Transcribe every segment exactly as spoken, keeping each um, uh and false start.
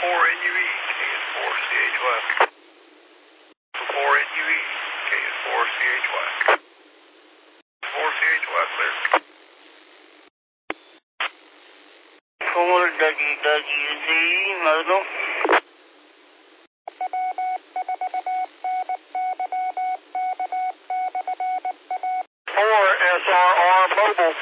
four N U E, K S four C H Y. four N U E, K S four C H Y. four C H Y, clear. four W W Z, modal. four S R R, mobile.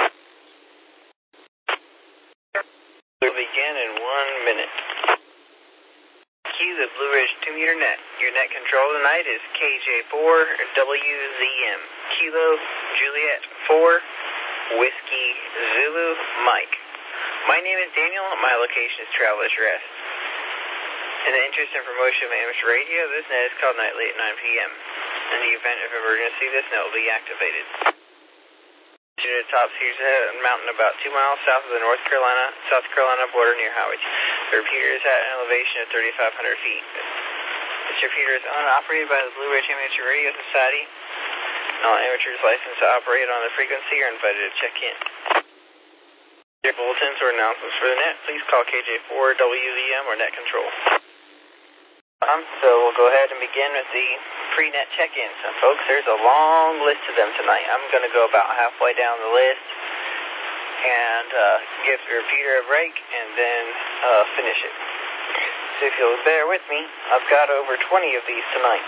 Will begin in one minute. Key the Blue Ridge two meter net. Your net control tonight is K J four W Z M. Kilo Juliet four Whiskey Zulu Mike. My name is Daniel. My location is Travelers Rest. In the interest and promotion of amateur radio, this net is called nightly at nine P M In the event of emergency, this net will be activated. To the top Cedars Head Mountain about two miles south of the North Carolina, South Carolina border near Highway. The repeater is at an elevation of thirty-five hundred feet. This repeater is owned and operated by the Blue Ridge Amateur Radio Society. And all amateurs licensed to operate on the frequency are invited to check in. Your bulletins or announcements for the net, please call K J four W Z M or net control. Um, so we'll go ahead and begin with the pre-net check-ins. And folks, there's a long list of them tonight. I'm going to go about halfway down the list and uh, give the repeater a break and then uh, finish it. So if you'll bear with me, I've got over twenty of these tonight.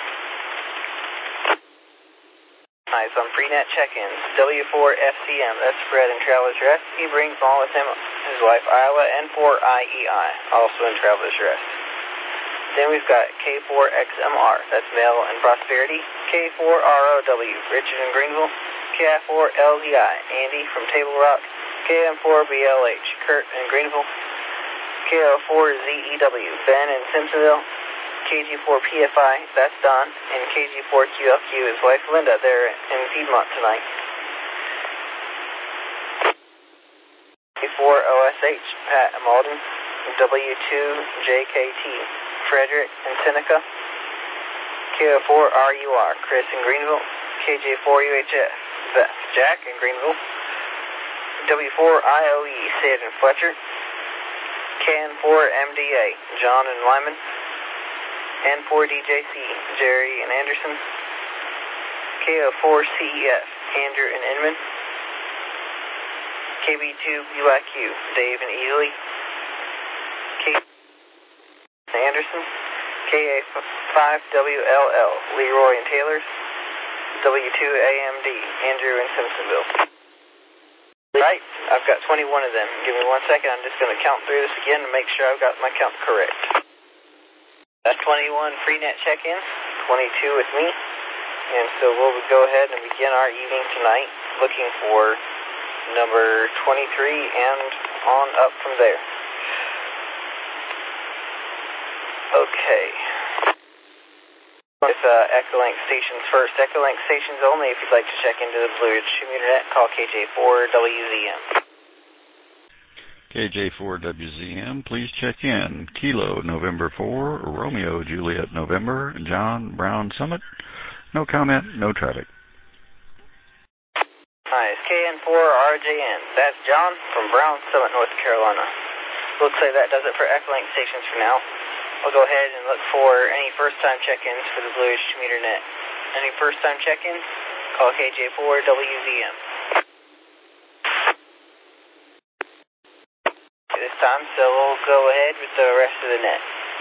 Alright, so on pre-net check-ins, W four F C M, that's Fred in Travelers Rest. He brings along with him his wife Isla, N four I E I, also in Travelers Rest. Then we've got K four X M R, that's Mel and Prosperity. K four R O W, Richard in Greenville. K I four L Z I, Andy from Table Rock. K M four B L H, Kurt in Greenville. K O four Z E W, Ben in Simpsonville. K G four P F I, that's Don. And K G four Q F Q, his wife Linda, there in Piedmont tonight. K four O S H, Pat in Malden. W two J K T, Frederick in Seneca. K O four R U R, Chris in Greenville. K J four U H F, Beth, Jack in Greenville. W four I O E, Sid in Fletcher. K N four M D A, John in Lyman. N four D J C, Jerry in Anderson. K O four C E F, Andrew in Inman. K B two B Y Q, Dave in Ely. K Anderson. K A five W L L, Leroy in Taylors. W two A M D, Andrew in Simpsonville. Right, I've got twenty-one of them. Give me one second, I'm just going to count through this again to make sure I've got my count correct. That's twenty-one free-net check-ins, twenty-two with me. And so we'll go ahead and begin our evening tonight looking for number twenty-three and on up from there. Okay. With uh, Echolink stations first. Echolink stations only. If you'd like to check into the Blue Ridge Commuter Net, call K J four W Z M. K J four W Z M, please check in. Kilo, November four, Romeo, Juliet, November, John, Brown, Summit. No comment, no traffic. Nice. K N four R J N. That's John from Brown Summit, North Carolina. Looks like that does it for Echolink stations for now. I'll go ahead and look for any first-time check-ins for the Blue Ridge Commuter Net. Any first-time check-ins? Call K J four W Z M. This time, so we'll go ahead with the rest of the net.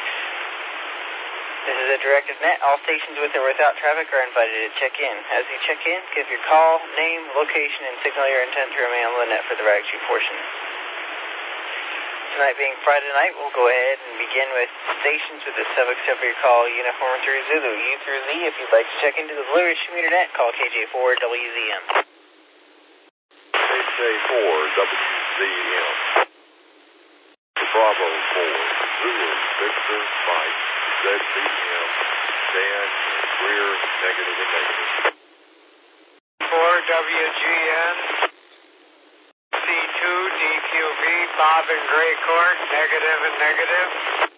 This is a directed net. All stations with or without traffic are invited to check in. As you check in, give your call, name, location, and signal your intent to remain on the net for the Ragtree portion. Tonight being Friday night, we'll go ahead and begin with stations with the subject of your call, Uniform through Zulu, U through Z. If you'd like to check into the Blue Ridge Commuter Net, call K J four W Z M. K J four W Z M. Bravo four, Zulu, Victor, Mike, Z B M, Dan, Greer, negative and negative. four W G N. C two D Q V, Bob and Gray Court, negative and negative.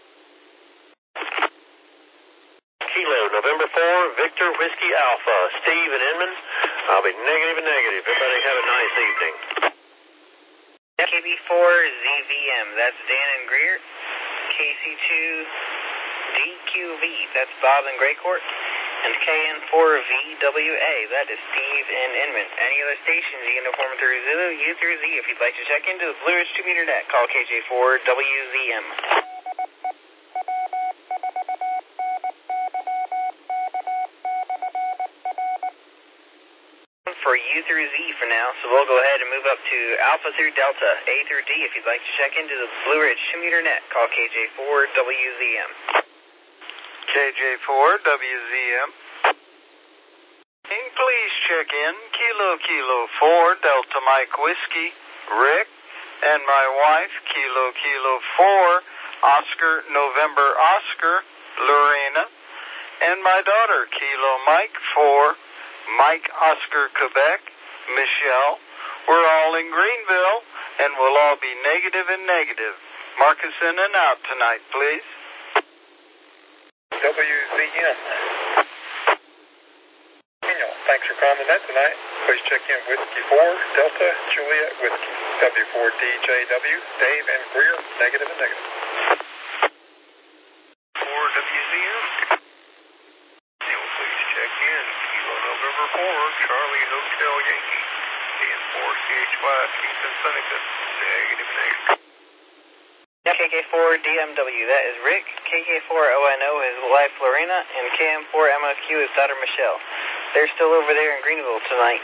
Kilo, November four, Victor, Whiskey Alpha, Steve and Inman. I'll be negative and negative. Everybody have a nice evening. K B four Z V M, that's Dan and Greer. K K C two D Q V, that's Bob in Greycourt, and K N four V W A, that is Steve in Inman. Any other stations, Uniform through Zulu, U through Z. If you'd like to check into the Blue Ridge two meter net, call K J four W Z M. For U through Z for now, so we'll go ahead and move up to Alpha through Delta, A through D. If you'd like to check into the Blue Ridge two meter net, call K J four W Z M. K J four W Z M. Please check in Kilo Kilo four Delta Mike Whiskey, Rick, and my wife Kilo Kilo four Oscar November Oscar, Lorena, and my daughter Kilo Mike four Mike Oscar Quebec, Michelle. We're all in Greenville, and we'll all be negative and negative. Mark us in and out tonight, please. W Z M. Daniel, thanks for calling the net tonight. Please check in Whiskey four Delta Juliet Whiskey, W four D J W, Dave and Greer, negative and negative. four W Z M. Daniel, please check in Kilo November four Charlie Hotel Yankee, D N four C H Y Kingston Seneca, negative negative. K K four D M W, that is Rick. K K four O N O is wife Lorena, and K M four M O Q is daughter Michelle. They're still over there in Greenville tonight.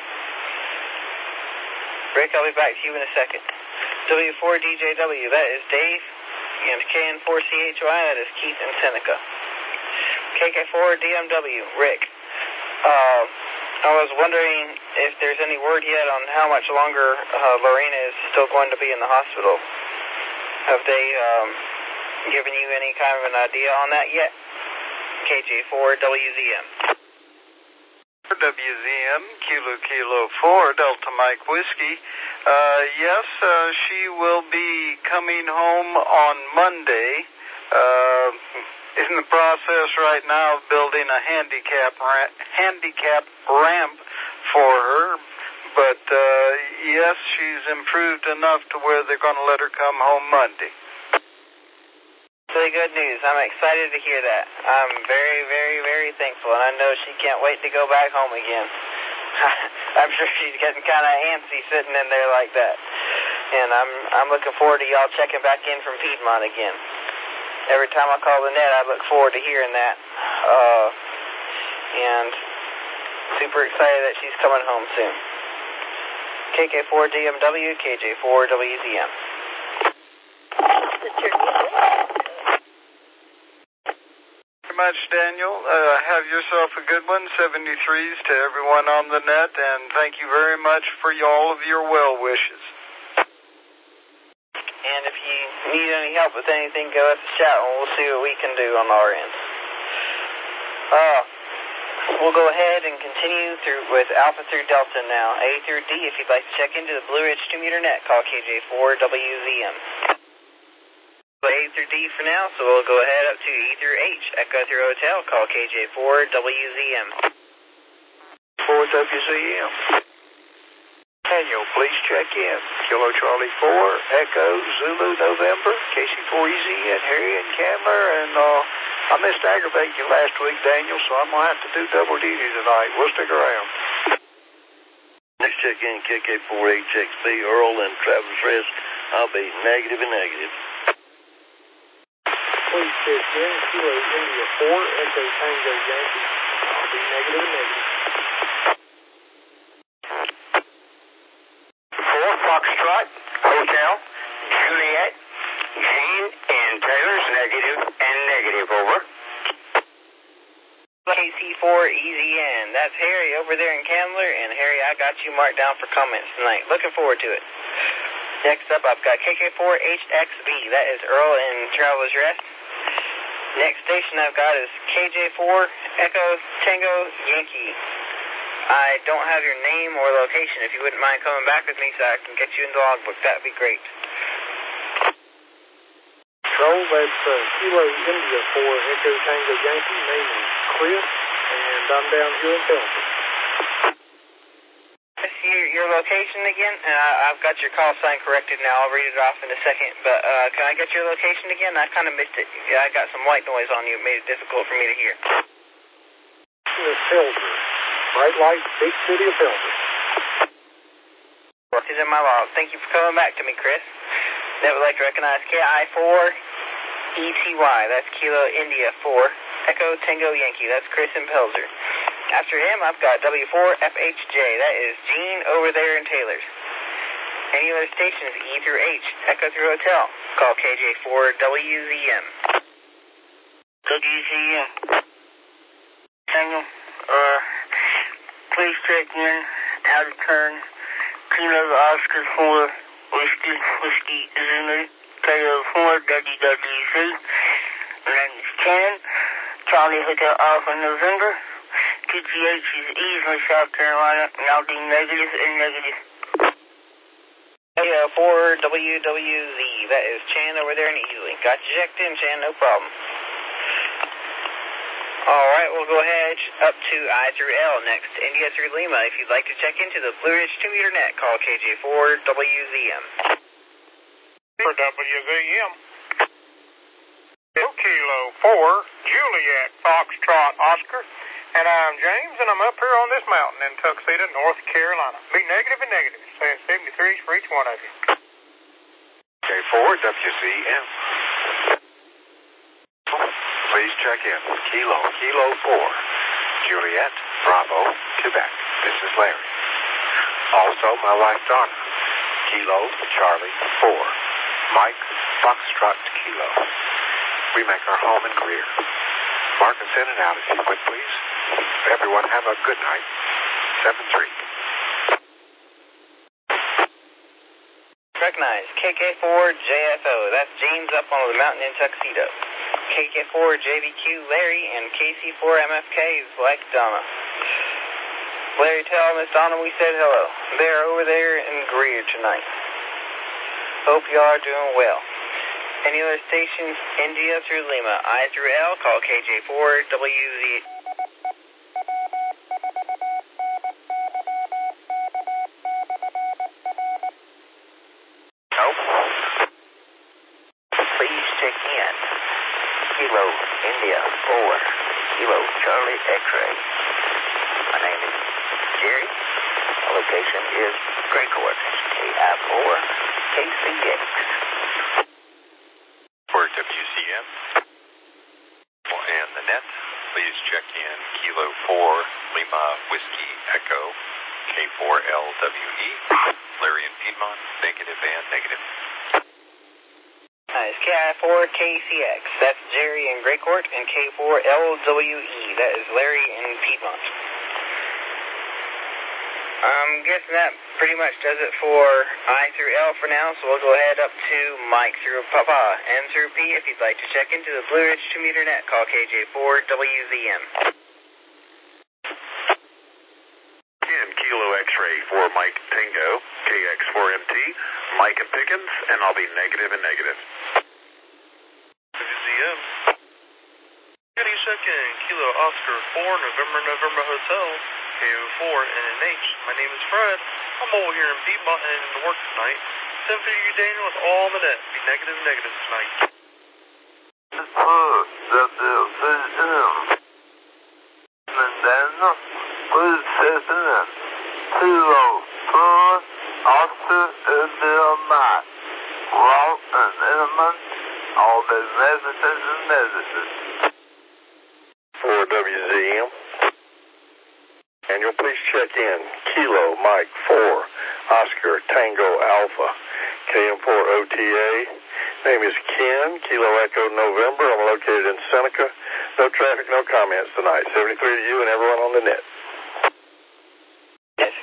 Rick, I'll be back to you in a second. W four D J W, that is Dave, and K N four C H Y, that is Keith and Seneca. K K four D M W, Rick. Uh, I was wondering if there's any word yet on how much longer uh, Lorena is still going to be in the hospital. Have they um, given you any kind of an idea on that yet? K J four W Z M. W Z M, Kilo Kilo four Delta Mike Whiskey. Uh, yes, uh, she will be coming home on Monday. Uh, in the process right now of building a handicap ra- handicap ramp for her. But, uh, yes, she's improved enough to where they're going to let her come home Monday. Really good news. I'm excited to hear that. I'm very, very, very thankful, and I know she can't wait to go back home again. I'm sure she's getting kind of antsy sitting in there like that. And I'm I'm looking forward to y'all checking back in from Piedmont again. Every time I call the net, I look forward to hearing that. Uh, and super excited that she's coming home soon. K K four D M W, K J four W Z M. Very much, Daniel. Uh, have yourself a good one. seventy-threes to everyone on the net, and thank you very much for all of your well wishes. And if you need any help with anything, go at the chat, and we'll see what we can do on our end. Uh, We'll go ahead and continue through with Alpha through Delta now. A through D, if you'd like to check into the Blue Ridge two meter net, call K J four W Z M. A through D for now, so we'll go ahead up to E through H. Echo through Hotel, call K J four W Z M. four W Z M. Daniel, please check in. Kilo Charlie four, Echo, Zulu, November, K C four E Z, and Harry and Candler, and uh, I missed aggravating you last week, Daniel, so I'm going to have to do double duty tonight. We'll stick around. Next check in, K K four H X B, Earl and Travis Risk. I'll be negative and negative. Please check in, Kilo India four, Echo Tango Yankee. I'll be negative and negative. four, Foxtrot, Hotel, Juliet, Gene, and Taylor's negative and negative, over. K C four E Z N, that's Harry over there in Candler, and Harry, I got you marked down for comments tonight. Looking forward to it. Next up, I've got K K four H X B, that is Earl in Traveler's Rest. Next station I've got is K J four Echo Tango Yankee. I don't have your name or location. If you wouldn't mind coming back with me so I can get you in the logbook, that'd be great. Control, that's uh, Kilo India four, Echo Tango Yankee. Name is Chris, and I'm down here in Pelton. Chris, you're, your location again? And I, I've got your call sign corrected now. I'll read it off in a second. But uh, can I get your location again? I kind of missed it. Yeah, I got some white noise on you. It made it difficult for me to hear. Pilger. Bright light, big city of Pilger. Is in my log. Thank you for coming back to me, Chris. That would like to recognize K I four E T Y. That's Kilo India four. Echo Tango Yankee. That's Chris in Pelzer. After him, I've got W four F H J. That is Gene over there in Taylor's. Any other stations, E through H. Echo through Hotel. Call K J four W Z M. W Z M. Tango. Uh, please check in. Out of turn. Kilo Oscar four. Whiskey, Whiskey Zulu. K O four W W Z. My name is Ken. Charlie Hotel Alpha November. T G H is Easley, South Carolina, and I'll do negative and negative. K O four W W Z. That is Chan over there in Easley. Got you checked in, Chan. No problem. All right, we'll go ahead up to I through L next. India through Lima. If you'd like to check into the Blue Ridge two meter net, call K J four W Z M. For W Z M. Kilo four, Juliet, Foxtrot, Oscar. And I'm James, and I'm up here on this mountain in Tuxedo, North Carolina. Be negative and negative, saying seventy-threes for each one of you. K four W Z M. Please check in. Kilo, Kilo four, Juliet, Bravo, Quebec. This is Larry. Also, my wife Donna. Kilo, Charlie, four, Mike, Foxtrot, Kilo. We make our home in Greer. Mark us in and out if you would, please. Everyone have a good night. seven three. Recognize K K four J F O. That's James up on the mountain in Tuxedo. K K four J V Q Larry and K C four M F K is like Donna. Larry, tell Miss Donna we said hello. They're over there in Greer tonight. Hope you are doing well. Any other stations, India through Lima, I through L, call K J four W Z. Nope. Please check in. Kilo India four. Kilo Charlie X-ray. My name is Jerry. My location is Grey Court. K I four K C X. For W C M and the net, please check in Kilo four, Lima, Whiskey, Echo, K four L W E, Larry and Piedmont, negative and negative. Nice, K I four K C X, that's Jerry in Grey Court, and K four L W E, that is Larry in Piedmont. I'm guessing that pretty much does it for I through L for now, so we'll go ahead up to Mike through Papa, N through P. If you'd like to check into the Blue Ridge two meter net, call K J four W Z M. Again, Kilo X-ray for Mike Tango, K X four M T, Mike and Pickens, and I'll be negative and negative. W Z M. Can you check in Kilo Oscar four, November, November Hotel, K O four N N H. My name is Fred. I'm over here in Piedmont and in the work tonight. Send for you, Daniel, with all on the net. Be negative, negative tonight. And then, please check in. Kilo four, Oscar India Mike. Walt and Inman, all the negatives and negatives. For W Z M. And you'll please check in Kilo Mike four, Oscar Tango Alpha, K M four O T A. Name is Ken, Kilo Echo November. I'm located in Seneca. No traffic, no comments tonight. seventy-three to you and everyone on the net. Yes.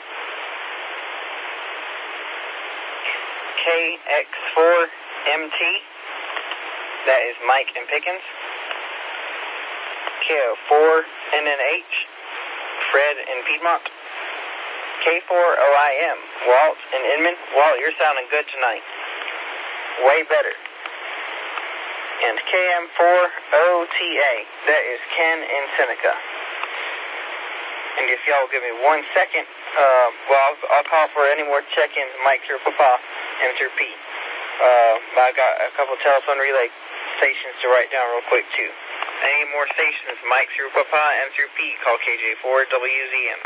K X four M T, that is Mike and Pickens. K O four N N H, Fred in Piedmont. K four O I M, Walt in Inman. Walt, you're sounding good tonight. Way better. And K M four O T A, that is Ken in Seneca. And if y'all give me one second, Uh, well, I'll, I'll call for any more check-ins, Mike through Papa, M through P. Uh, I've got a couple telephone relay stations to write down real quick, too. Any more stations, Mike through Papa, M through P, call K J four W Z M.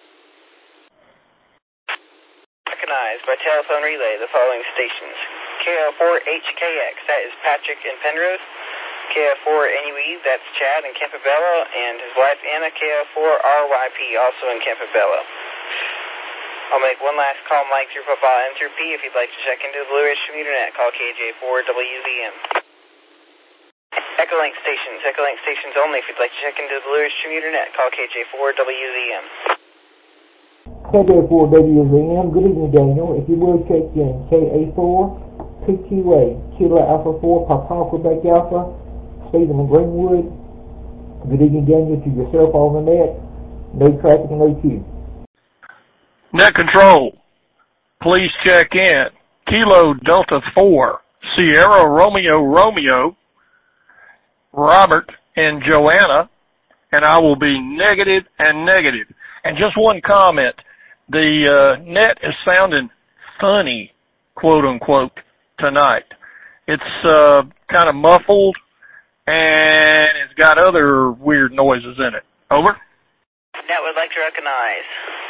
Recognized by telephone relay the following stations. K L four H K X, that is Patrick in Penrose. K L four N U E, that's Chad in Campobello, and his wife Anna, K L four R Y P, also in Campobello. I'll make one last call, Mike through Papa, M through P. If you'd like to check into the Blue Ridge Commuter Net, call K J four W Z M. Echolink stations, Echolink stations only. If you'd like to check into the Blue Ridge Commuter Net, call K J four W Z M. K J four W Z M, good evening, Daniel. If you would check in, K A four P Q A, Kilo Alpha four, Papa Quebec Alpha, Stephen in Greenwood. Good evening, Daniel, to yourself on the net. No traffic and no queue. Net control, please check in. Kilo Delta four, Sierra Romeo Romeo, Robert and Joanna, and I will be negative and negative. And just one comment, the uh, net is sounding funny, quote unquote, tonight. It's uh, kind of muffled, and it's got other weird noises in it. Over. Net would like to recognize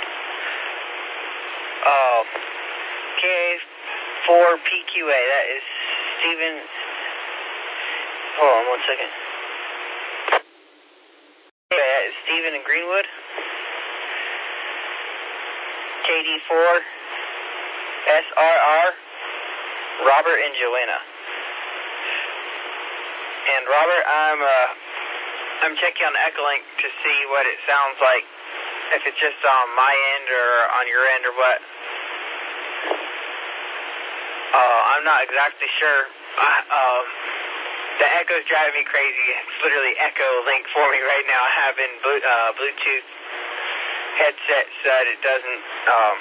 uh, K four P Q A, that is Stephen. Hold on one second. Okay, that is Stephen in Greenwood. K D four S R R, Robert and Joanna. And Robert, I'm uh, I'm checking on Echolink to see what it sounds like, if it's just on my end or on your end or what. Uh, I'm not exactly sure. I, um, the echo's driving me crazy. It's literally Echo Link for me right now. I have in blue, uh, Bluetooth headset so that it doesn't, um,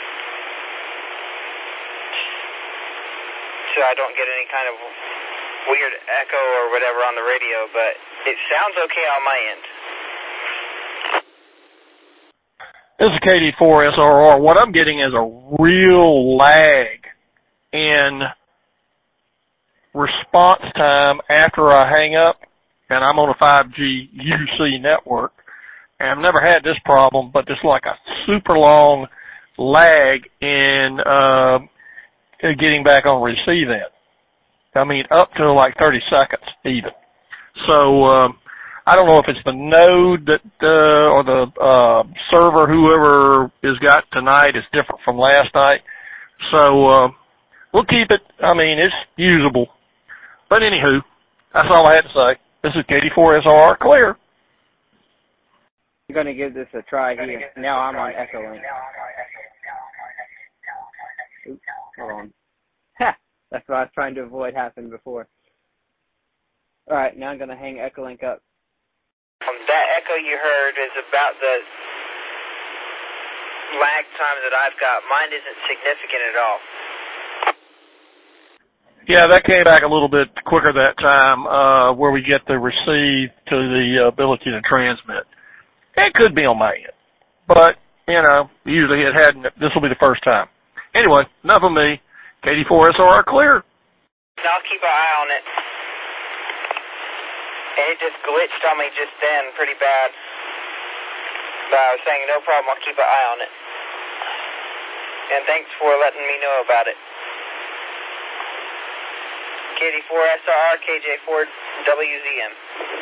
so I don't get any kind of weird echo or whatever on the radio, but it sounds okay on my end. This is K D four S R R. What I'm getting is a real lag in response time after I hang up, and I'm on a five G U C network. And I've never had this problem, but just like a super long lag in uh, getting back on receive end. I mean, up to like thirty seconds even. So um, I don't know if it's the node that uh, or the uh, server, whoever is got tonight, is different from last night. So uh, we'll keep it. I mean, it's usable. But anywho, that's all I had to say. This is K D four S R R, clear. I'm going to give this a try here. Now I'm on Echolink. Oops, hold on. Ha! That's what I was trying to avoid happened before. Alright, now I'm going to hang Echolink up. Um, that echo you heard is about the lag time that I've got. Mine isn't significant at all. Yeah, that came back a little bit quicker that time, uh, where we get the receive to the ability to transmit. It could be on my end, but, you know, usually it hadn't. This will be the first time. Anyway, enough of me. K D four S R R, clear. I'll keep an eye on it. And it just glitched on me just then pretty bad. But I was saying, no problem, I'll keep an eye on it. And thanks for letting me know about it. K D four S R R, K J four W Z M.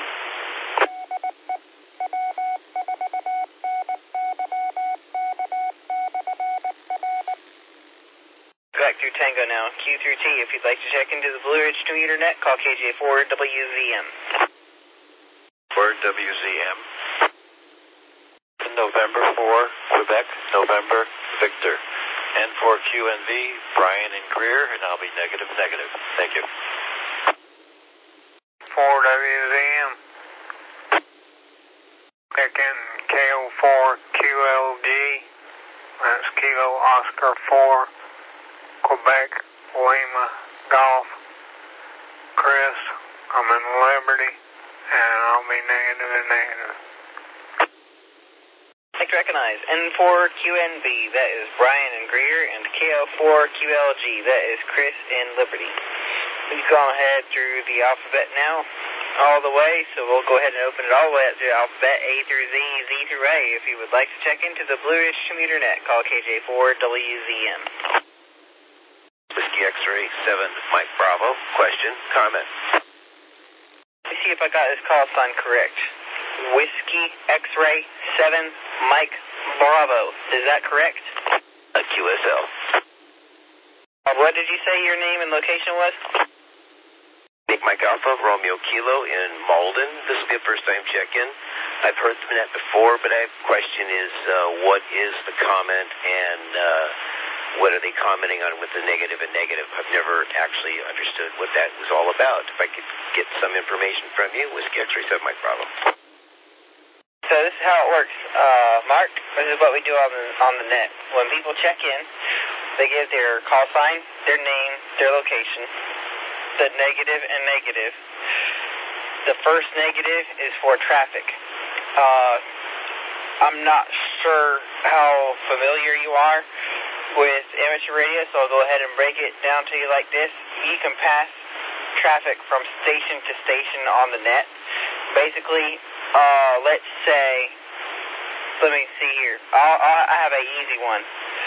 Back through Tango now, Q through T. If you'd like to check into the Blue Ridge Commuter Net, call K J four W Z M. four W Z M. November four, Quebec, November, Victor. N four Q N V, Brian and Greer, and I'll be negative, negative. Thank you. four W Z M. Check in K O four Q L G. That's Kilo Oscar four, Quebec, Lima, Golf. Chris, I'm in Liberty, and I'll be negative and negative. like to recognize. N four Q N B, that is Brian and Greer, and K L four Q L G, that is Chris and Liberty. We've gone ahead through the alphabet now, all the way, so we'll go ahead and open it all the way up to the alphabet A through Z, Z through A. If you would like to check into the Blue Ridge Commuter Net, call K J four W Z M. Whiskey X-ray seven, Mike Bravo. Question, comment. Let me see if I got this call sign correct. Whiskey X-ray seven, Mike Bravo. Is that correct? A Q S L. Uh, what did you say your name and location was? Nick Mike Alpha, Romeo Kilo in Malden. This will be a first-time check-in. I've heard the net before, but my question is, uh, what is the comment and uh, what are they commenting on with the negative and negative? I've never actually understood what that was all about. If I could get some information from you, Whiskey X-ray seven, Mike Bravo. So this is how it works, uh, Mark. This is what we do on the, on the net. When people check in, they give their call sign, their name, their location, the negative and negative. The first negative is for traffic. Uh, I'm not sure how familiar you are with amateur radio, so I'll go ahead and break it down to you like this. You can pass traffic from station to station on the net. Basically, uh, let's say, let me see here. I'll, I'll, I have an easy one.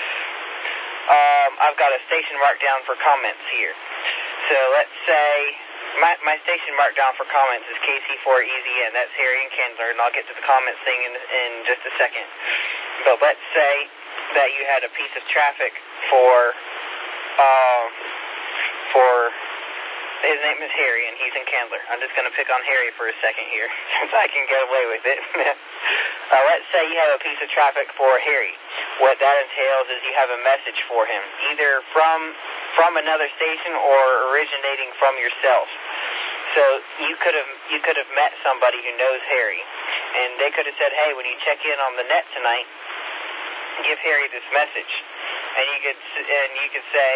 Um, I've got a station marked down for comments here. So let's say my, my station marked down for comments is K C four E Z N. That's Harry and Kendler, and I'll get to the comments thing in, in just a second. But let's say that you had a piece of traffic for, uh, for, his name is Harry, and he's in Kendler. I'm just going to pick on Harry for a second here, since I can get away with it. uh, let's say you have a piece of traffic for Harry. What that entails is you have a message for him, either from from another station or originating from yourself. So you could have you could have met somebody who knows Harry, and they could have said, "Hey, when you check in on the net tonight, give Harry this message," and you could and you could say,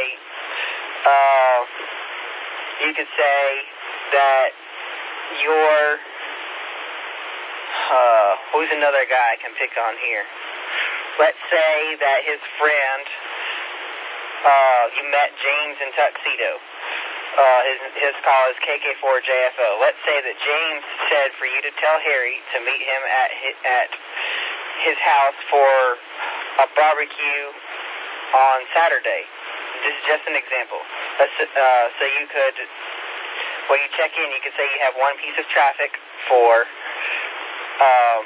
uh, you could say that your uh, who's another guy I can pick on here? Let's say that his friend, uh, you met James in Tuxedo. Uh, his his call is K K four J F O. Let's say that James said for you to tell Harry to meet him at his, at his house for a barbecue on Saturday. This is just an example. Let's, uh, so you could, when you check in, you could say you have one piece of traffic for um,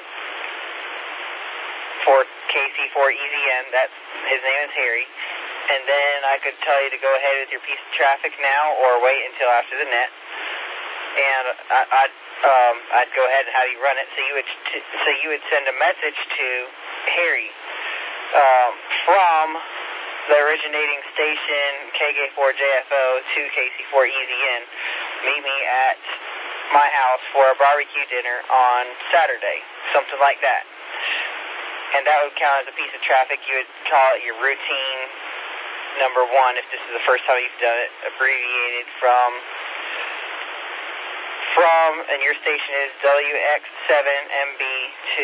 for K C four E Z N. That's his name is Harry. And then I could tell you to go ahead with your piece of traffic now, or wait until after the net. And I, I'd um, I'd go ahead and have you run it. So you would t- so you would send a message to Harry um, from the originating station K K four J F O to K C four E Z N. Meet me at my house for a barbecue dinner on Saturday, something like that. And that would count as a piece of traffic. You would call it your routine number one if this is the first time you've done it, abbreviated from, from, and your station is W X seven M B to,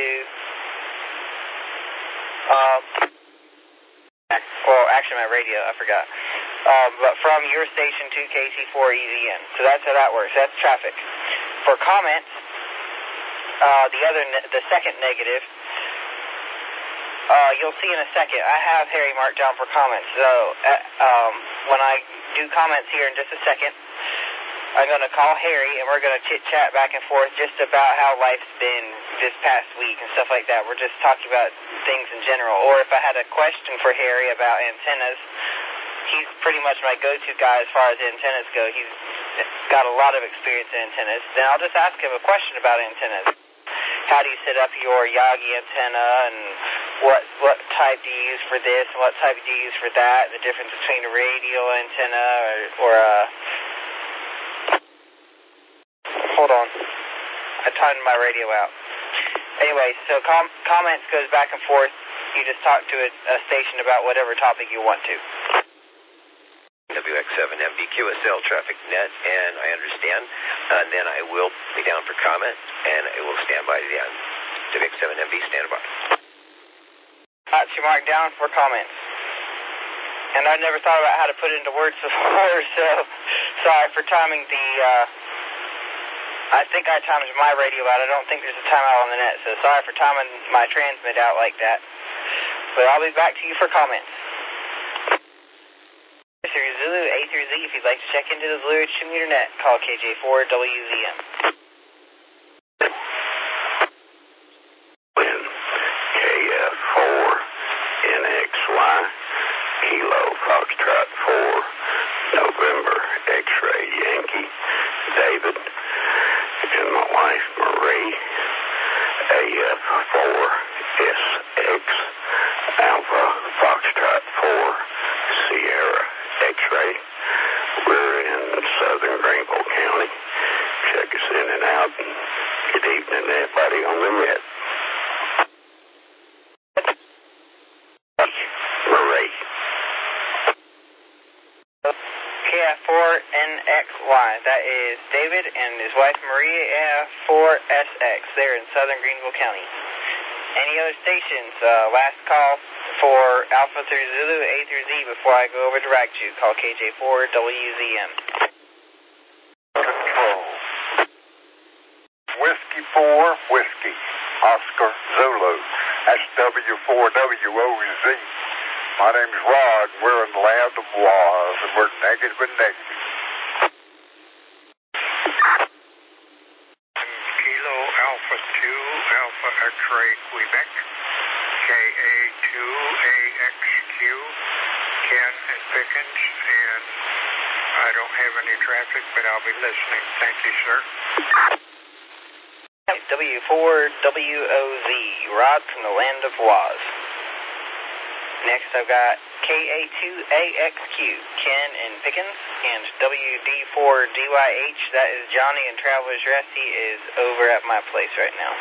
um, well, actually my radio, I forgot, um, but from your station to K C four E Z N. So that's how that works. That's traffic. For comments, uh, the other, ne- the second negative, Uh, you'll see in a second. I have Harry marked down for comments. So uh, um, when I do comments here in just a second, I'm going to call Harry, and we're going to chit-chat back and forth just about how life's been this past week and stuff like that. We're just talking about things in general. Or if I had a question for Harry about antennas, he's pretty much my go-to guy as far as antennas go. He's got a lot of experience in antennas. Then I'll just ask him a question about antennas. How do you set up your Yagi antenna, and what what type do you use for this, and what type do you use for that, the difference between a radial antenna or, or a... Hold on. I timed my radio out. Anyway, so com- comments goes back and forth. You just talk to a, a station about whatever topic you want to. W X seven M B Q S L traffic net, and I understand. And then I will be down for comment, and I will stand by the end. W X seven M B, stand by. got you marked down for comments. And I never thought about how to put it into words before, so sorry for timing the, uh, I think I timed my radio out. I don't think there's a timeout on the net, so sorry for timing my transmit out like that. But I'll be back to you for comments. Mister Zulu A through Z, if you'd like to check into the Blue Ridge two meter net, call K J four W Z M. K F four N X Y, Kilo Foxtrot four, November X-Ray Yankee, David, and my wife Marie, A F four S X, Alpha Foxtrot four, Sierra X-Ray. We're in southern Greenville County. Check us in and out. And good evening, everybody on the net. Marie. K F four N X Y. That is David and his wife Marie, A F four S X. They're in southern Greenville County. Any other stations? Uh, last call for Alpha through Zulu, A through Z before I go over to Ragchu. Call K J four W Z M. Control. Whiskey four, Whiskey, Oscar Zulu. That's W four W O Z. My name's Rod. We're in the land of Waz, and we're negative and negative. Kilo Alpha two, Alpha X-Ray Quebec, K A two A X Q, Ken and Pickens, and I don't have any traffic, but I'll be listening. Thank you, sir. W four W O Z, Rod from the land of Waz. Next I've got K A two A X Q, Ken and Pickens, and W D four D Y H, that is Johnny and Traveler's Rest. He is over at my place right now.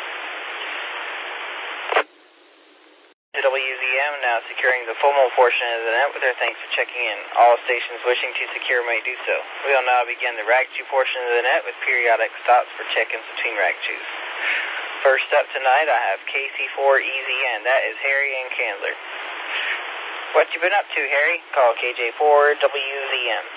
W Z M now securing the full mode portion of the net with our thanks for checking in. All stations wishing to secure may do so. We will now begin the Ragchu portion of the net with periodic stops for check-ins between Ragchus. First up tonight I have K C four E Z N, that is Harry and Candler. What you been up to, Harry? Call K J four W Z M.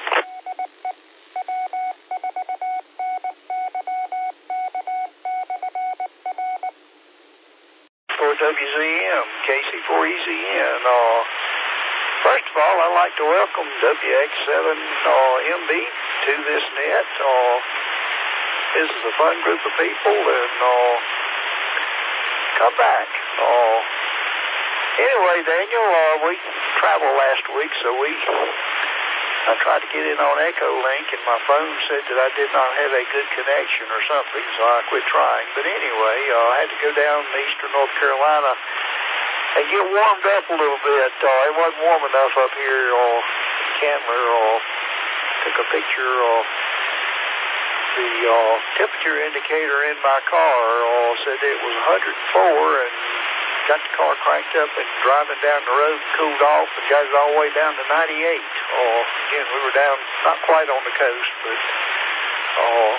For W Z M, K C four E Z N. Uh, first of all, I'd like to welcome W X seven uh, M B to this net. Uh, this is a fun group of people, and uh, come back. Uh, anyway, Daniel, uh, we traveled last week, so we I tried to get in on Echolink, and my phone said that I did not have a good connection or something, so I quit trying. But anyway, uh, I had to go down to eastern North Carolina and get warmed up a little bit. Uh, it wasn't warm enough up here uh, in Candler. Uh, took a picture of the uh, temperature indicator in my car. Uh, said it was one hundred four, and got the car cranked up and driving down the road and cooled off and got it all the way down to ninety-eight. Uh, again, we were down, not quite on the coast, but uh,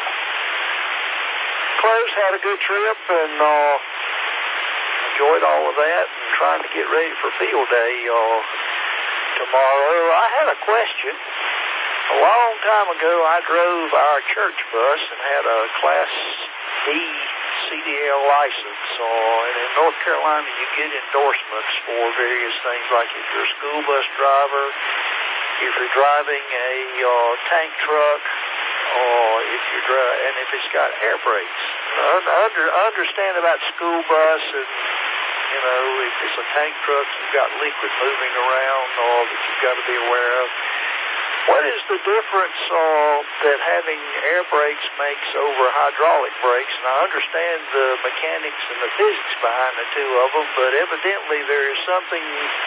close, had a good trip, and uh, enjoyed all of that and trying to get ready for field day uh, tomorrow. I had a question. A long time ago, I drove our church bus and had a Class D C D L license, uh, and in North Carolina you get endorsements for various things, like if you're a school bus driver, if you're driving a uh, tank truck, uh, if you're dri- and if it's got air brakes. Uh, under, understand about school bus, and you know, if it's a tank truck, you've got liquid moving around uh, that you've got to be aware of. What is the difference uh, that having air brakes makes over hydraulic brakes? And I understand the mechanics and the physics behind the two of them, but evidently there is something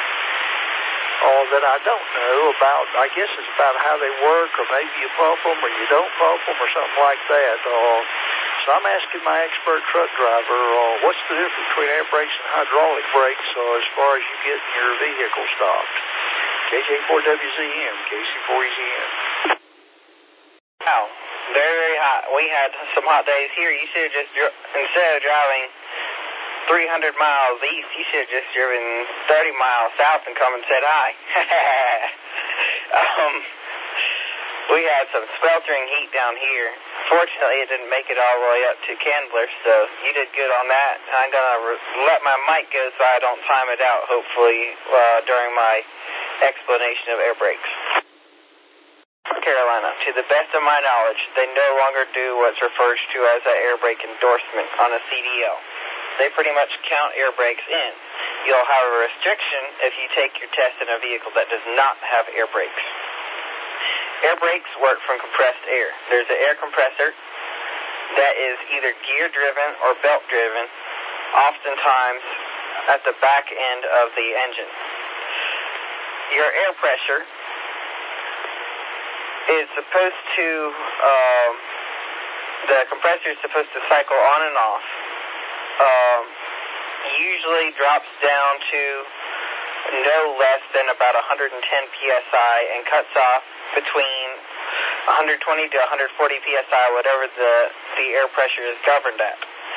uh, that I don't know about. I guess it's about how they work, or maybe you pump them or you don't pump them or something like that. Uh, so I'm asking my expert truck driver, uh, what's the difference between air brakes and hydraulic brakes uh, as far as you getting your vehicle stopped? K J four W Z M, K C four E Z N. Wow, very, very hot. We had some hot days here. You should have just, instead of driving three hundred miles east. You should have just driven thirty miles south and come and said hi. um, we had some sweltering heat down here. Fortunately, it didn't make it all the way up to Candler, so you did good on that. I'm going to re- let my mic go so I don't time it out, hopefully, uh, during my explanation of air brakes. Carolina, to the best of my knowledge, they no longer do what's referred to as an air brake endorsement on a C D L. They pretty much count air brakes in. You'll have a restriction if you take your test in a vehicle that does not have air brakes. Air brakes work from compressed air. There's an air compressor that is either gear-driven or belt-driven, oftentimes at the back end of the engine. Your air pressure is supposed to, um, the compressor is supposed to cycle on and off. Um, usually drops down to no less than about one hundred ten P S I and cuts off between one hundred twenty to one hundred forty P S I, whatever the, the air pressure is governed at.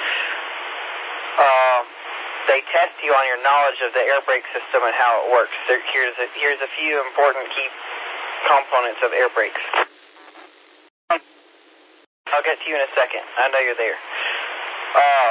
Uh, they test you on your knowledge of the air brake system and how it works. There, here's, a, here's a few important key components of air brakes. I'll get to you in a second. I know you're there. Uh,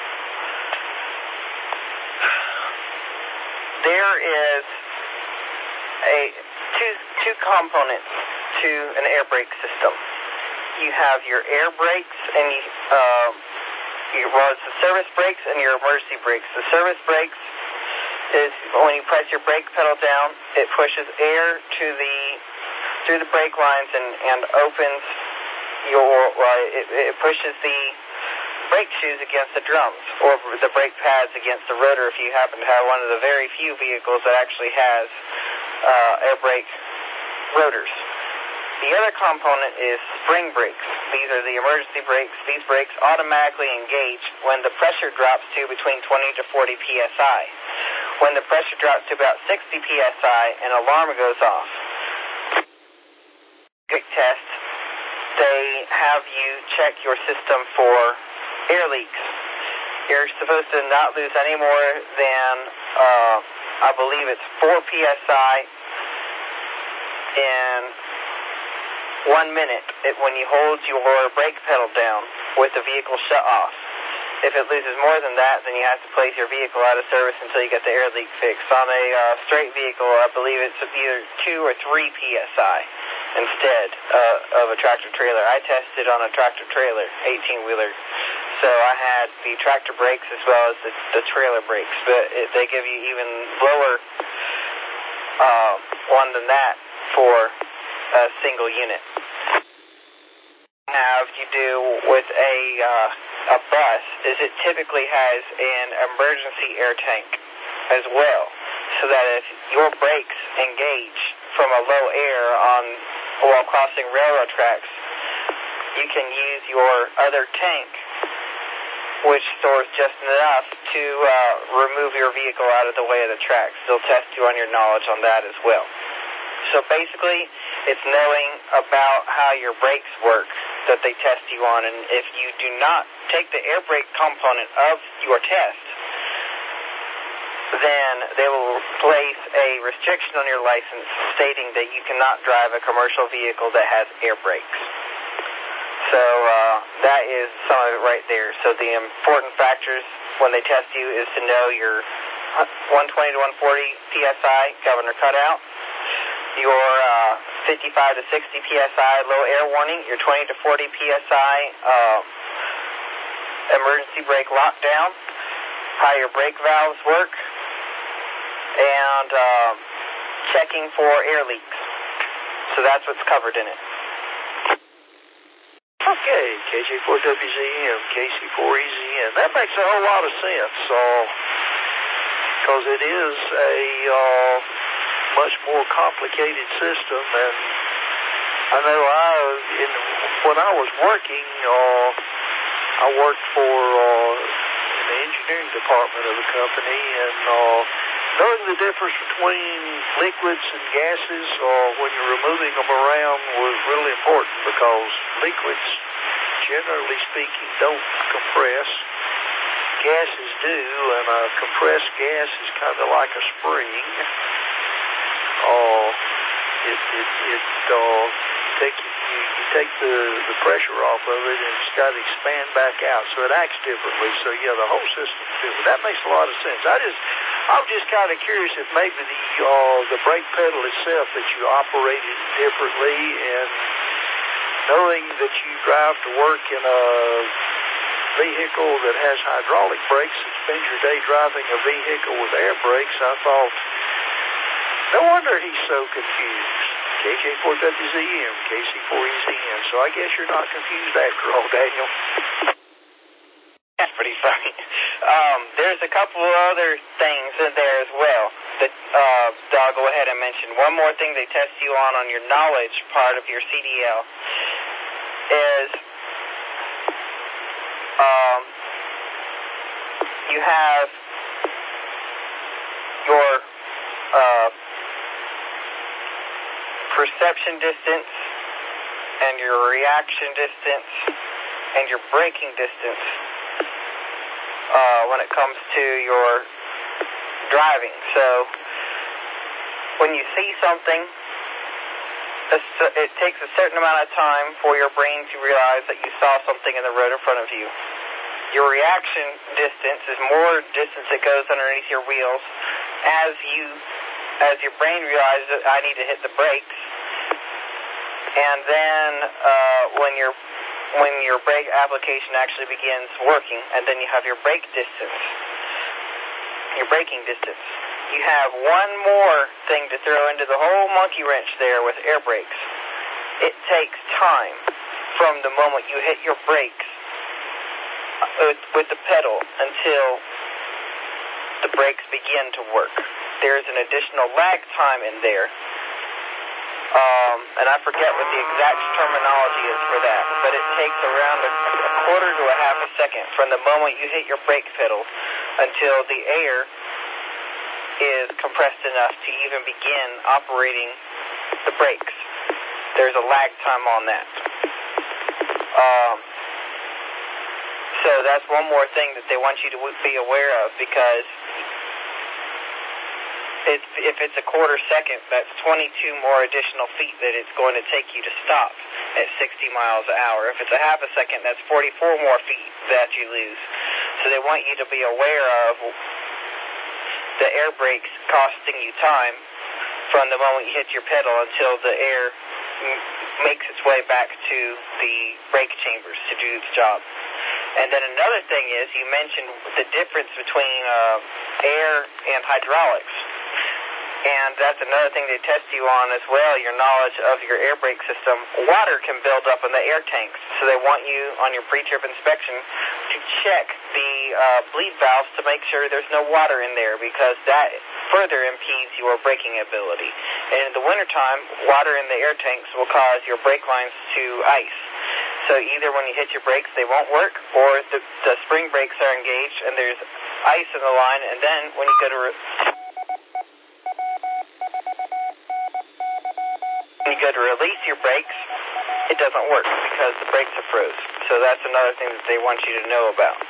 there is a two two components to an air brake system. You have your air brakes and you, uh, you, well, it's the service brakes and your emergency brakes. The service brakes is when you press your brake pedal down, it pushes air to the through the brake lines and, and opens your, well, it, it pushes the brake shoes against the drums or the brake pads against the rotor if you happen to have one of the very few vehicles that actually has uh, air brake rotors. The other component is spring brakes. These are the emergency brakes. These brakes automatically engage when the pressure drops to between twenty to forty P S I. When the pressure drops to about sixty P S I, an alarm goes off. Test, they have you check your system for air leaks. You're supposed to not lose any more than, uh, I believe it's four P S I in one minute it, when you hold your brake pedal down with the vehicle shut off. If it loses more than that, then you have to place your vehicle out of service until you get the air leak fixed. On a uh, straight vehicle, I believe it's either two or three P S I instead uh, of a tractor-trailer. I tested on a tractor-trailer, eighteen-wheeler. So I had the tractor brakes as well as the, the trailer brakes, but it, they give you even lower uh, one than that for a single unit. Have you do with a uh, a bus is it typically has an emergency air tank as well, so that if your brakes engage from a low air on while crossing railroad tracks, you can use your other tank, which stores just enough to uh, remove your vehicle out of the way of the tracks. They'll test you on your knowledge on that as well. So basically, it's knowing about how your brakes work that they test you on, and if you do not take the air brake component of your test, then they will place a restriction on your license stating that you cannot drive a commercial vehicle that has air brakes. So uh, that is some of it right there. So the important factors when they test you is to know your one twenty to one forty P S I governor cutout, your uh, fifty-five to sixty P S I low air warning, your twenty to forty P S I uh, emergency brake lockdown, how your brake valves work, and uh, checking for air leaks. So that's what's covered in it. Okay, K J four W Z M, K C four E Z N. That makes a whole lot of sense, because uh, it is a uh, much more complicated system. And I know I, in, when I was working, uh, I worked for uh, in the engineering department of the company, and uh, knowing the difference between liquids and gases uh, when you're removing them around was really important, because liquids, generally speaking, don't compress, gases do, and a compressed gas is kind of like a spring. Uh, it it it uh, take you, you, you take the, the pressure off of it, and it's got to expand back out, so it acts differently. So yeah, the whole system's different. That makes a lot of sense. I just I was just kind of curious if maybe the uh, the brake pedal itself that you operated differently, and knowing that you drive to work in a vehicle that has hydraulic brakes and spends your day driving a vehicle with air brakes, I thought, no wonder he's so confused. K J four W Z M, K C four E Z M. So I guess you're not confused after all, Daniel. That's pretty funny. Um, there's a couple of other things in there as well that uh, I'll go ahead and mention. One more thing they test you on on your knowledge part of your C D L is um, you have your uh, perception distance and your reaction distance and your braking distance uh, when it comes to your driving. So when you see something, it takes a certain amount of time for your brain to realize that you saw something in the road in front of you. Your reaction distance is more distance that goes underneath your wheels as you, as your brain realizes that I need to hit the brakes. And then uh, when your when your brake application actually begins working, and then you have your brake distance, your braking distance. You have one more thing to throw into the whole monkey wrench there with air brakes. It takes time from the moment you hit your brakes with, with the pedal until the brakes begin to work. There's an additional lag time in there. Um, and I forget what the exact terminology is for that, but it takes around a, a quarter to a half a second from the moment you hit your brake pedal until the air is compressed enough to even begin operating the brakes. There's a lag time on that. Um, so that's one more thing that they want you to be aware of, because It's, if it's a quarter second, that's twenty-two more additional feet that it's going to take you to stop at sixty miles an hour. If it's a half a second, that's forty-four more feet that you lose. So they want you to be aware of the air brakes costing you time from the moment you hit your pedal until the air m- makes its way back to the brake chambers to do its job. And then another thing is, you mentioned the difference between uh, air and hydraulics. And that's another thing they test you on as well, your knowledge of your air brake system. Water can build up in the air tanks, so they want you on your pre-trip inspection to check the uh, bleed valves to make sure there's no water in there, because that further impedes your braking ability. And in the wintertime, water in the air tanks will cause your brake lines to ice. So either when you hit your brakes, they won't work, or the, the spring brakes are engaged and there's ice in the line, and then when you go to... Re- When you go to release your brakes, it doesn't work because the brakes are froze. So that's another thing that they want you to know about.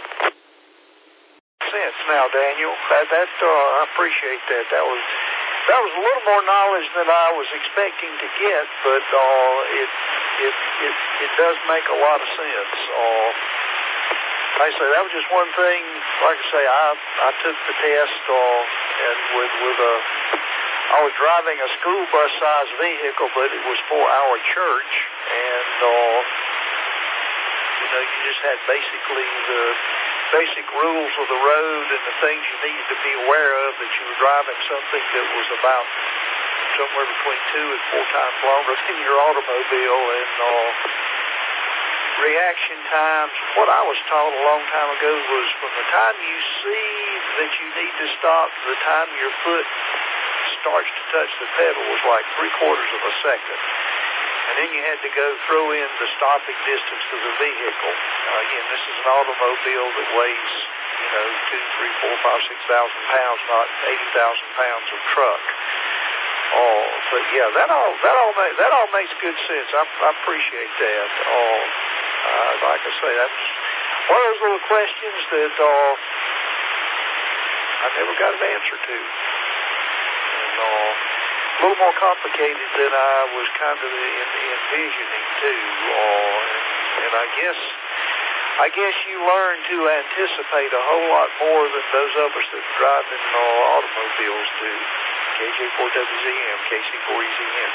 Sense now, Daniel. That, that uh, I appreciate that. That was that was a little more knowledge than I was expecting to get, but uh, it it it it does make a lot of sense. Uh, like I say, that was just one thing. Like I say, I I took the test uh, and with with a. I was driving a school bus-sized vehicle, but it was for our church, and, uh, you know, you just had basically the basic rules of the road and the things you needed to be aware of, that you were driving something that was about somewhere between two and four times longer than your automobile, and uh, reaction times. What I was taught a long time ago was from the time you see that you need to stop to the time your foot starts to touch the pedal was like three quarters of a second. And then you had to go throw in the stopping distance to the vehicle. Uh, again, this is an automobile that weighs, you know, two, three, four, five, six thousand pounds, not eighty thousand pounds of truck. Oh, but yeah, that all that all make, that all makes good sense. I, I appreciate that. Oh, uh, like I say, that's one of those little questions that uh, I never got an answer to. And uh, a little more complicated than I was kind of in, envisioning too. Uh, and, and I guess I guess you learn to anticipate a whole lot more than those of us that drive in uh, automobiles do. K J four W Z M, K C four E Z M.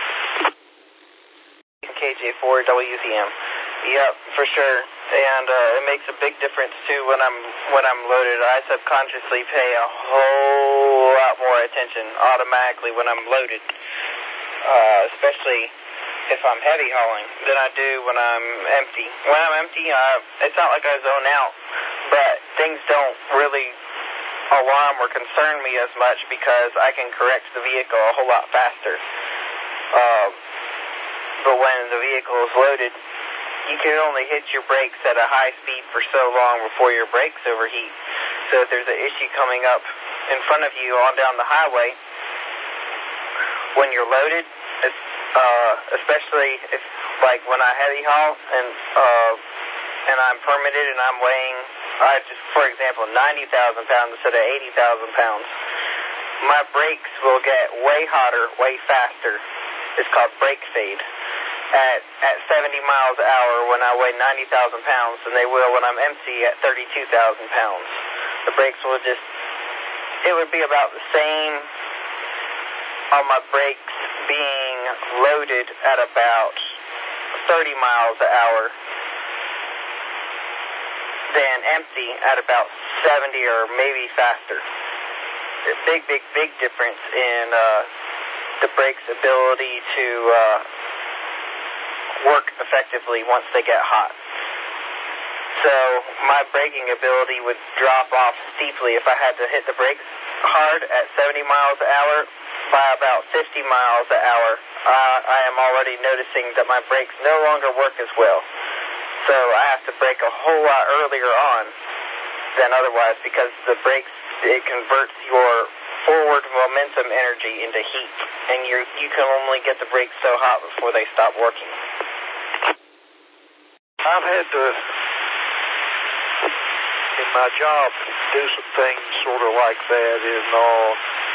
K J four W Z M. Yep, for sure. And uh, it makes a big difference too when I'm when I'm loaded. I subconsciously pay a whole lot more attention automatically when I'm loaded, uh, especially if I'm heavy hauling than I do when I'm empty. When I'm empty, uh, it's not like I zone out, but things don't really alarm or concern me as much because I can correct the vehicle a whole lot faster. Uh, but when the vehicle is loaded, you can only hit your brakes at a high speed for so long before your brakes overheat. So if there's an issue coming up in front of you on down the highway, when you're loaded, it's, uh, especially if, like when I heavy haul and uh, and I'm permitted and I'm weighing, I just, for example, ninety thousand pounds instead of eighty thousand pounds, my brakes will get way hotter, way faster. It's called brake fade. At at seventy miles an hour when I weigh ninety thousand pounds than they will when I'm empty at thirty-two thousand pounds. The brakes will just, it would be about the same on my brakes being loaded at about thirty miles an hour than empty at about seventy or maybe faster. A big, big, big difference in uh, the brakes' ability to uh, work effectively once they get hot. So my braking ability would drop off steeply if I had to hit the brakes hard at seventy miles an hour. By about fifty miles an hour, uh, I am already noticing that my brakes no longer work as well. So I have to brake a whole lot earlier on than otherwise because the brakes, it converts your forward momentum energy into heat, and you you can only get the brakes so hot before they stop working. I've had to, in my job, do some things sort of like that. In uh,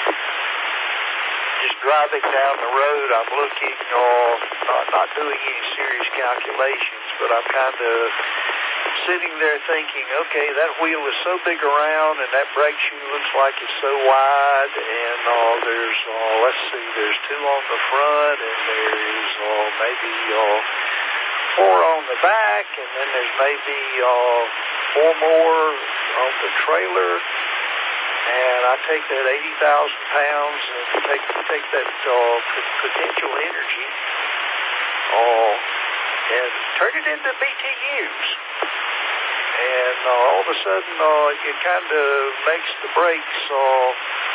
just driving down the road, I'm looking, uh, not, not doing any serious calculations, but I'm kind of sitting there thinking, okay, that wheel is so big around, and that brake shoe looks like it's so wide, and uh, there's, uh, let's see, there's two on the front, and there's uh, maybe uh, four on the back, and then there's maybe uh, four more on the trailer. And I take that eighty thousand pounds and take take that uh, potential energy uh, and turn it into B T Us. And uh, all of a sudden, uh, it kind of makes the brakes, uh,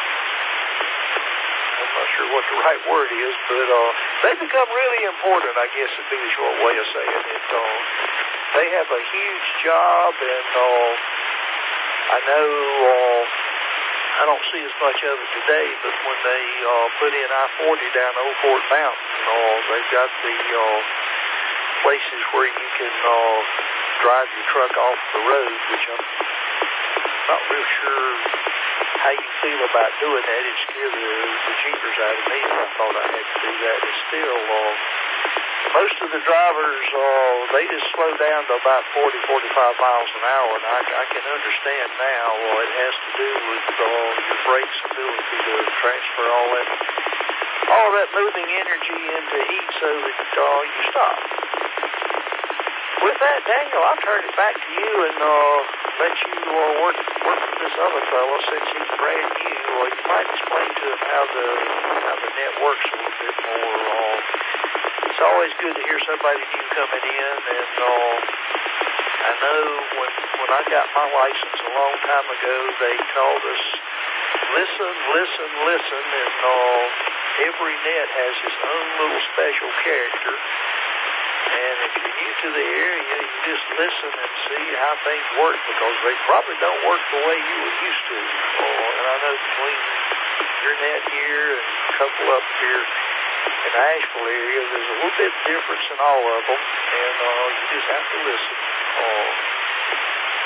I'm not sure what the right word is, but uh, they become really important, I guess would be the short way of saying it. Uh, they have a huge job, and uh, I know... Uh, I don't see as much of it today, but when they uh, put in I forty down Old Fort Mountain, uh, they've got the uh, places where you can uh, drive your truck off the road, which I'm not real sure how you feel about doing that. It scared the, the jeepers out of me. I thought I had to do that, but still, uh, most of the drivers, uh, they just slow down to about forty, forty-five miles an hour, and I, I can understand now uh, it has to do with uh, your brakes' ability to transfer all that, all that moving energy into heat so that uh, you stop. With that, Daniel, I'll turn it back to you and uh, let you uh, work work with this other fellow since he's brand new. Uh, you might explain to him how the how the net works a little bit more. Uh, It's always good to hear somebody new coming in, and uh, I know when when I got my license a long time ago, they told us, listen, listen, listen, and uh, every net has its own little special character, and if you're new to the area, you just listen and see how things work, because they probably don't work the way you were used to, uh, and I know between your net here and a couple up here, in the Asheville area, there's a little bit of difference in all of them, and uh, you just have to listen. Uh, with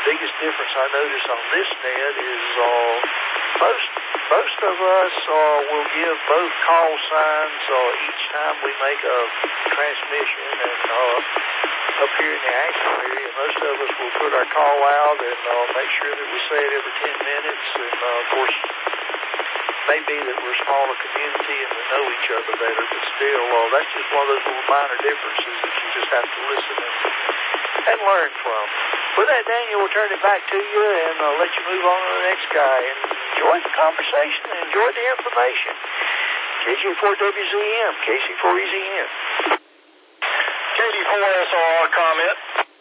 biggest difference I notice on this net is uh, most most of us uh, will give both call signs uh, each time we make a transmission, and uh, up here in the action area, most of us will put our call out and uh, make sure that we say it every ten minutes, and uh, of course, maybe that we're a smaller community and we know each other better, but still, uh, that's just one of those little minor differences that you just have to listen and, and learn from. With that, Daniel, we'll turn it back to you and uh, let you move on to the next guy. And enjoy the conversation and enjoy the information. K J four W Z M, K C four E Z M. K D four S R R comment.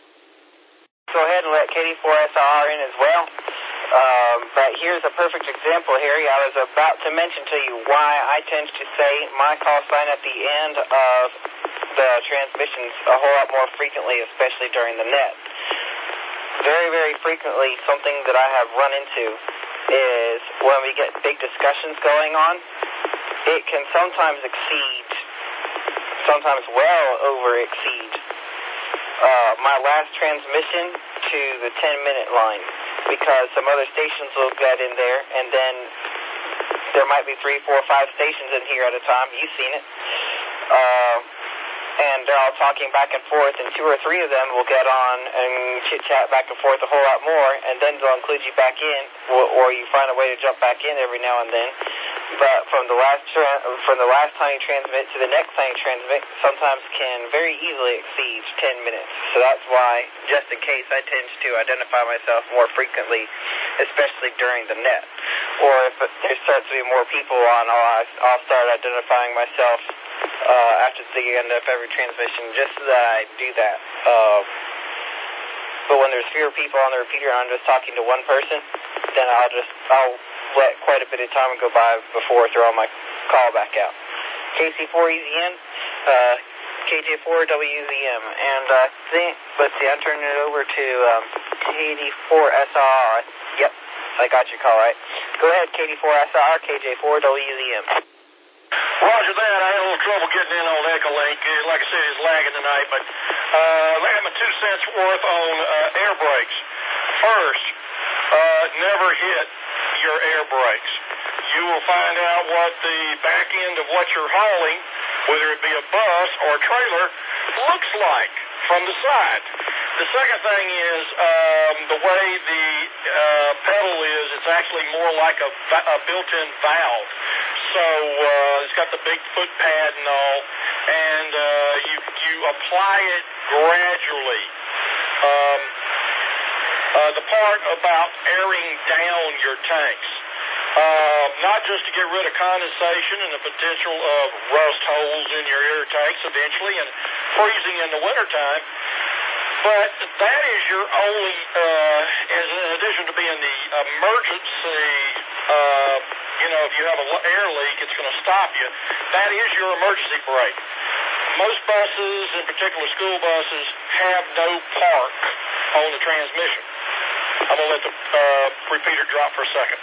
Go ahead and let K D four S R R in as well. Um, but here's a perfect example, Harry. I was about to mention to you why I tend to say my call sign at the end of the transmissions a whole lot more frequently, especially during the net. Very, very frequently, something that I have run into is when we get big discussions going on, it can sometimes exceed, sometimes well over exceed, uh, my last transmission to the ten-minute line, because some other stations will get in there, and then there might be three, four, five stations in here at a time. You've seen it. Uh, and they're all talking back and forth, and two or three of them will get on and chit-chat back and forth a whole lot more, and then they'll include you back in, or you find a way to jump back in every now and then. But from the last tra- from the last time you transmit to the next time you transmit, sometimes can very easily exceed ten minutes. So that's why, just in case, I tend to identify myself more frequently, especially during the net. Or if there starts to be more people on, I'll, I'll start identifying myself uh, after the end of every transmission, just so that I do that. Uh, but when there's fewer people on the repeater and I'm just talking to one person, then I'll just I'll let quite a bit of time go by before throwing my call back out. K C four E Z M, uh, K J four W Z M, and I uh, think, let's see, I'm turning it over to um, K D four S R R. Yep, I got your call right. Go ahead, K D four S R R, K J four W Z M. Roger that. I had a little trouble getting in on Echolink. Like I said, it's lagging tonight, but uh, I got my two cents worth on uh, air brakes. First, uh, never hit your air brakes. You will find out what the back end of what you're hauling, whether it be a bus or a trailer, looks like from the side. The second thing is um, the way the uh, pedal is, it's actually more like a, a built-in valve. So uh, it's got the big foot pad and all, and uh, you, you apply it gradually. Um, uh, the part about airing down your tanks, uh, not just to get rid of condensation and the potential of rust holes in your air tanks eventually and freezing in the wintertime, but that is your only, uh, as in addition to being the emergency, uh, you know, if you have an air leak, it's going to stop you. That is your emergency brake. Most buses, in particular school buses, have no park on the transmission. I'm going to let the uh, repeater drop for a second.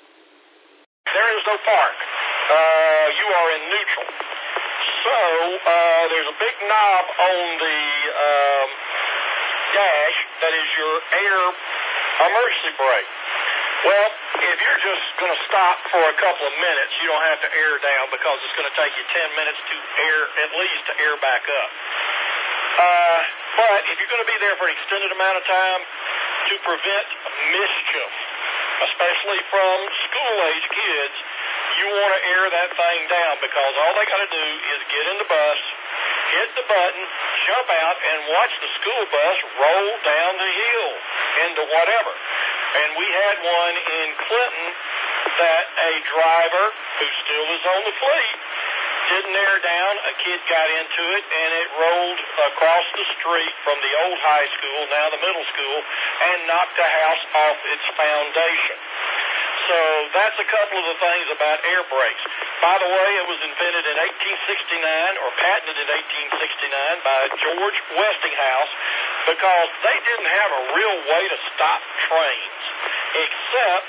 There is no park. Uh, you are in neutral. So uh, there's a big knob on the um, dash that is your air emergency brake. Well, if you're just going to stop for a couple of minutes, you don't have to air down because it's going to take you ten minutes to air, at least to air back up. Uh, but if you're going to be there for an extended amount of time to prevent mischief, especially from school-age kids, you want to air that thing down because all they got to do is get in the bus, hit the button, jump out, and watch the school bus roll down the hill into whatever. And we had one in Clinton that a driver, who still is on the fleet, didn't air down. A kid got into it, and it rolled across the street from the old high school, now the middle school, and knocked the house off its foundation. So that's a couple of the things about air brakes. By the way, it was invented in eighteen sixty-nine, or patented in eighteen sixty-nine, by George Westinghouse, because they didn't have a real way to stop trains, except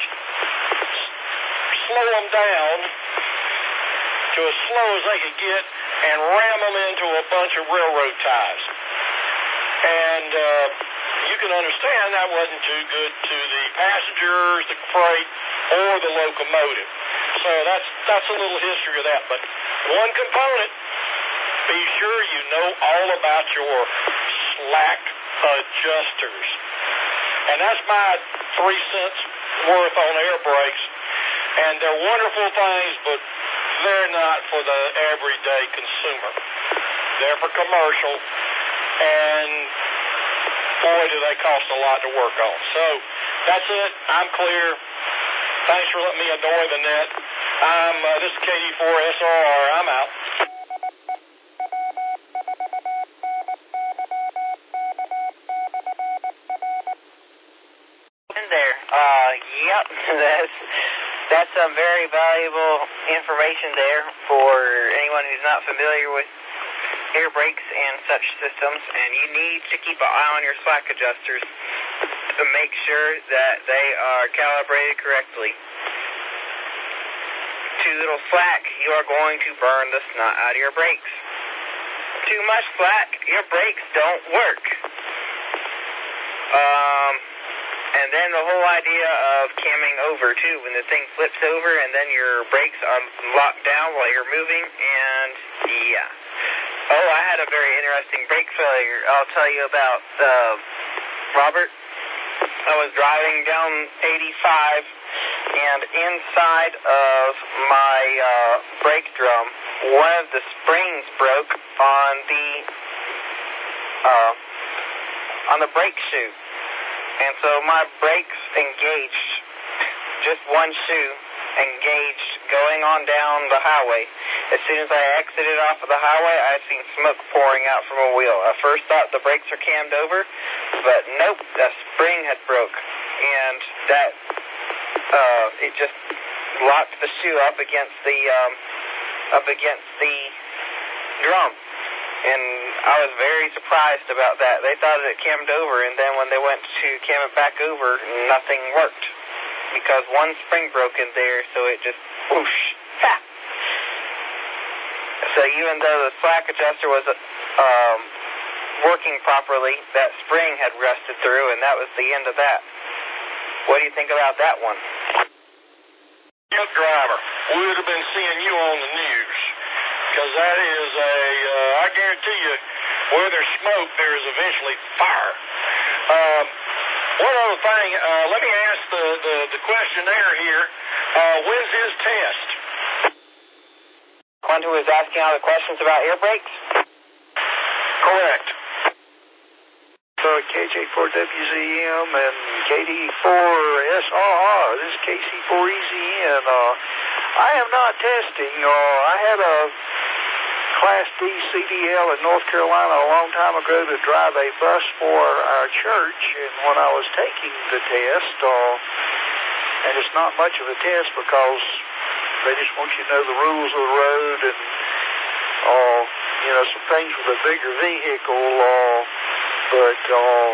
slow them down to as slow as they could get and ram them into a bunch of railroad ties. And uh, you can understand that wasn't too good to the passengers, the freight, or the locomotive. So that's that's a little history of that. But one component, be sure you know all about your slack adjusters. And that's my three cents worth on air brakes. And they're wonderful things, but they're not for the everyday consumer. They're for commercial, and boy, do they cost a lot to work on. So that's it. I'm clear. Thanks for letting me annoy the net. I'm uh, this is K D four S R R. I'm out. In there. Uh, yep. That's that's some very valuable information there for anyone who's not familiar with air brakes and such systems. And you need to keep an eye on your slack adjusters to make sure that they are calibrated correctly. Too little slack, you are going to burn the snot out of your brakes. Too much slack, your brakes don't work. Um, and then the whole idea of camming over, too, when the thing flips over and then your brakes are locked down while you're moving, and yeah. Oh, I had a very interesting brake failure I'll tell you about, uh, Robert. I was driving down eighty-five, and inside of my uh, brake drum, one of the springs broke on the uh, on the brake shoe, and so my brakes engaged, just one shoe engaged, going on down the highway. As soon as I exited off of the highway, I seen smoke pouring out from a wheel. I first thought the brakes were cammed over, but nope, the spring had broke, and that uh, it just locked the shoe up against the um, up against the drum, and I was very surprised about that. They thought it cammed over, and then when they went to cam it back over, nothing worked because one spring broke in there, so it just whoosh, ha! So even though the slack adjuster was um, working properly, that spring had rusted through, and that was the end of that. What do you think about that one? Truck driver, we would have been seeing you on the news, because that is a, uh, I guarantee you, where there's smoke, there is eventually fire. Um, one other thing, uh, let me ask the, the, the questionnaire here, uh, when's his test? One who was asking all the questions about air brakes? Correct. So K J four W Z M and K D four S R R. This is K C four E Z N. Uh, I am not testing. Uh, I had a Class D C D L in North Carolina a long time ago to drive a bus for our church, and when I was taking the test, uh, and it's not much of a test because they just want you to know the rules of the road and, uh, you know, some things with a bigger vehicle, uh, but uh,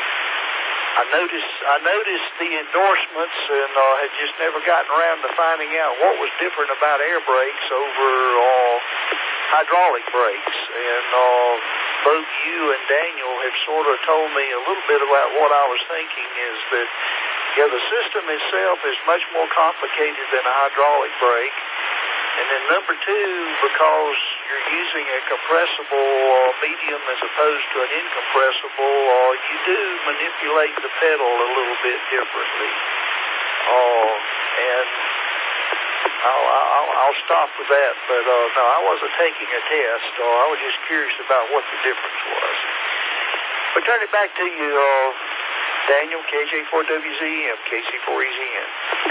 I noticed I noticed the endorsements and uh, had just never gotten around to finding out what was different about air brakes over uh, hydraulic brakes. And uh, both you and Daniel have sort of told me a little bit about what I was thinking is that, yeah, the system itself is much more complicated than a hydraulic brake. And then number two, because you're using a compressible uh, medium as opposed to an incompressible, uh, you do manipulate the pedal a little bit differently. Uh, and I'll, I'll, I'll stop with that. But uh, no, I wasn't taking a test. Uh, I was just curious about what the difference was. But turn it back to you, uh, Daniel, K J four W Z M, K C four E Z N.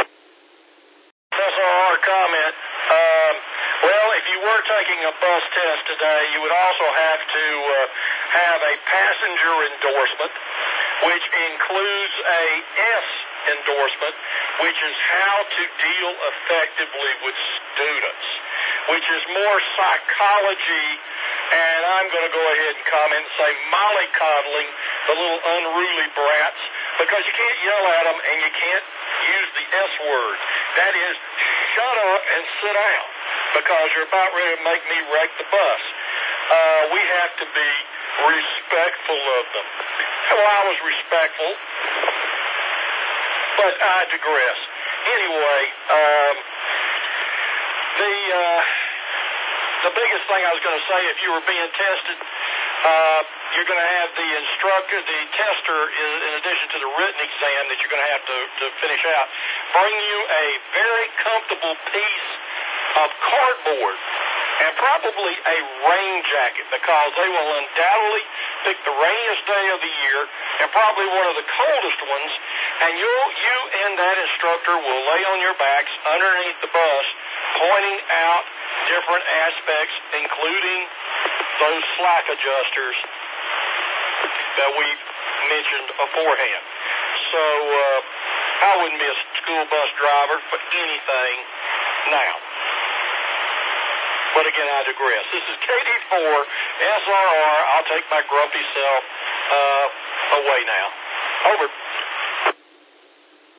That's our comment. Um, well, if you were taking a bus test today, you would also have to uh, have a passenger endorsement, which includes a S endorsement, which is how to deal effectively with students, which is more psychology, and I'm going to go ahead and comment and say mollycoddling the little unruly brats, because you can't yell at them and you can't use the S word. That is, shut up and sit down, because you're about ready to make me wreck the bus. Uh, we have to be respectful of them. Well, I was respectful, but I digress. Anyway, um, the uh, the biggest thing I was going to say, if you were being tested, uh, you're going to have the instructor, the tester, is, in addition to the written exam that you're going to have to, to finish out, bring you a very comfortable piece of cardboard and probably a rain jacket, because they will undoubtedly pick the rainiest day of the year and probably one of the coldest ones, and you you and that instructor will lay on your backs underneath the bus, pointing out different aspects, including those slack adjusters that we mentioned beforehand. So uh, I wouldn't be a school bus driver for anything now. But again, I digress. This is K D four S R R. I'll take my grumpy self uh, away now. Over.